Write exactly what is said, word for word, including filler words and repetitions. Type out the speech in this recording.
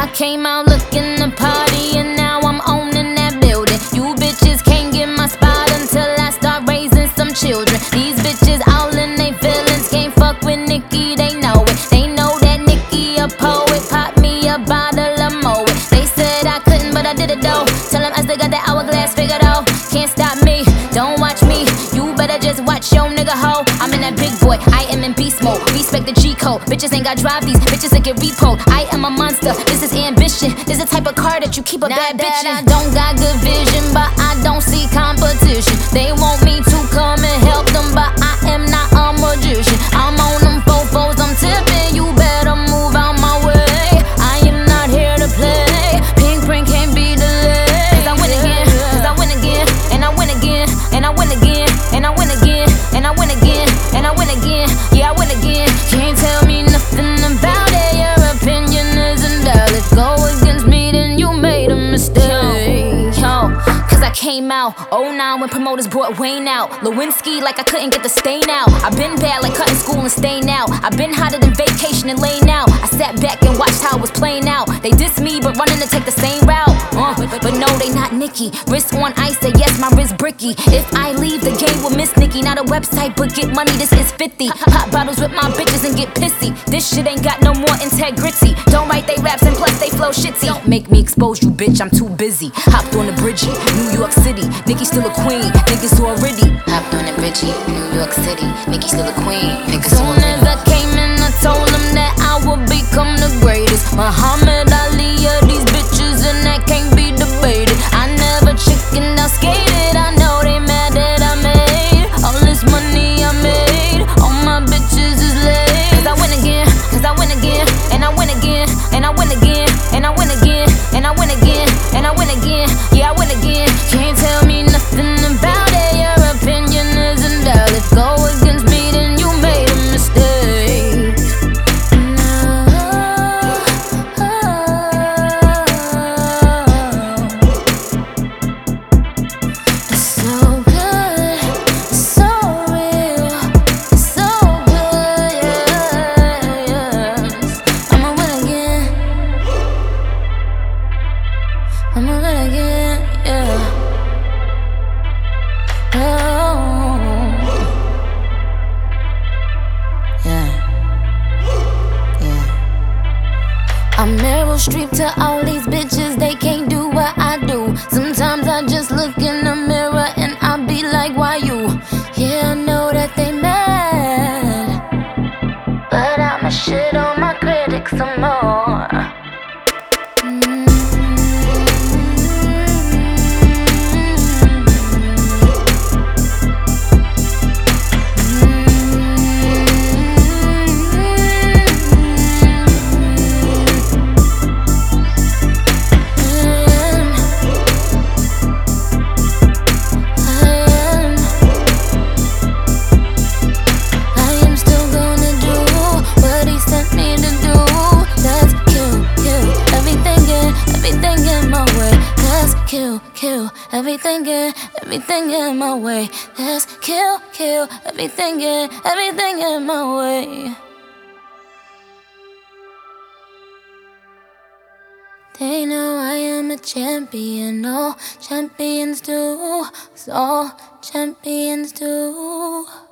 I came out looking to party and now I'm owning that building. You bitches can't get my spot until I start raising some children. These bitches all in they feelings, can't fuck with Nicki, they know it. They know that Nicki a poet, pop me a bottle of Moet. They said I couldn't but I did it though. Tell them I still got that hourglass figured out. Can't stop me, don't watch me, you better just watch your nigga hoe. I'm in that big boy, I am in beast mode. Respect the G code, bitches ain't got drive these, bitches that get repoed. I am a monster, this is ambition. This is the type of car that you keep a Not bad bitch in. I don't got good vision, but I don't see competition. They want me to come and help them, but I am not a magician. I'm on them fofos, I'm tipping, you better move out my way. I am not here to play, pink print can't be delayed. Cause I win again, cause I win again, and I win again, and I win again, and I win again, and I win again, and I win again, yeah I win again. Can't tell me nothing about it, your opinion isn't valid. Go against me, then you made a mistake. Yo, cause I came out oh nine when promoters brought Wayne out. Lewinsky like I couldn't get the stain out. I've been bad like cutting school and staying out. I've been hotter than vacation and laying out. I sat back and watched how it was playing out. They diss me but running to take the same route. Uh, but no, they not Nicki. Wrist on ice, say yes, my wrist bricky. If I leave the game with Miss Nicki, not a website but get money, this is fifty. Pop bottles with my bitches and get pissy. This shit ain't got no more integrity. Don't write they raps and plus they flow shitty. Don't make me expose you, bitch, I'm too busy. Hopped on the bridgie, New York City. Nicki still a queen, niggas already. Hopped on the bridgie, New York City. Nicki still a queen, niggas already. Soon as I came in, I told them that I would become the greatest. Muhammad Ali, yeah, these bitches and that can't be debated. I never chickened out, skated. I know they mad that I made all this money I made. All my bitches is laid. Cause I win again, cause I win again, and I win again, and I win again, and I win again, and I win again, and I win again, yeah I win again. Can't tell me nothing about it, your opinion isn't valid. Go against me, then you made a mistake. It's so good, it's so real, it's so good, yes. I'ma win again, I'ma win again, yeah. Oh, yeah, yeah. I'm Meryl Streep to all these bitches, they can't do what I do. Sometimes I just look in the mirror and I be like, why you? Yeah, I know that they mad, but I'ma shit on my critics some more. Mm. Kill, kill, everything in, everything in my way. Let's kill, kill, everything in, everything in my way. They know I am a champion, all champions do, so all champions do.